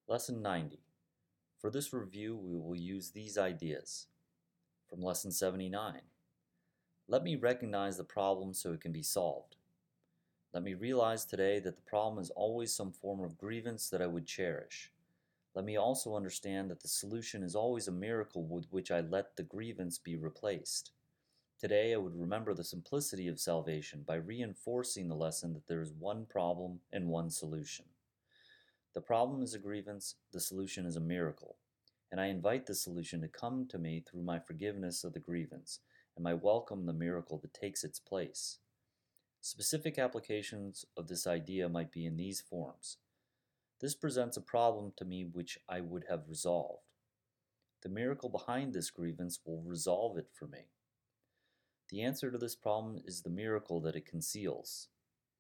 Lesson 90. For this review, we will use these ideas. From Lesson 79. Let me recognize the problem so it can be solved. Let me realize today that the problem is always some form of grievance that I would cherish. Let me also understand that the solution is always a miracle with which I let the grievance be replaced. Today, I would remember the simplicity of salvation by reinforcing the lesson that there is one problem and one solution. The problem is a grievance, the solution is a miracle, and I invite the solution to come to me through my forgiveness of the grievance, and I welcome the miracle that takes its place. Specific applications of this idea might be in these forms. This presents a problem to me which I would have resolved. The miracle behind this grievance will resolve it for me. The answer to this problem is the miracle that it conceals.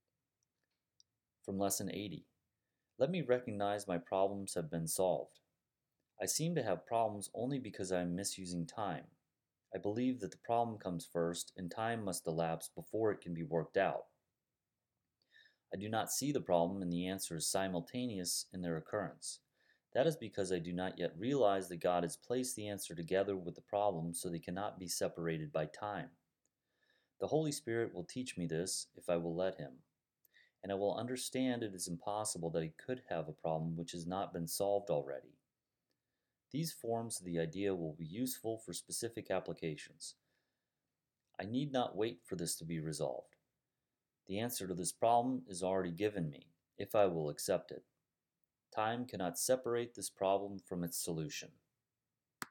From Lesson 80. Let me recognize my problems have been solved. I seem to have problems only because I am misusing time. I believe that the problem comes first and time must elapse before it can be worked out. I do not see the problem and the answer is simultaneous in their occurrence. That is because I do not yet realize that God has placed the answer together with the problem so they cannot be separated by time. The Holy Spirit will teach me this if I will let Him, and I will understand it is impossible that He could have a problem which has not been solved already. These forms of the idea will be useful for specific applications. I need not wait for this to be resolved. The answer to this problem is already given me, if I will accept it. Time cannot separate this problem from its solution.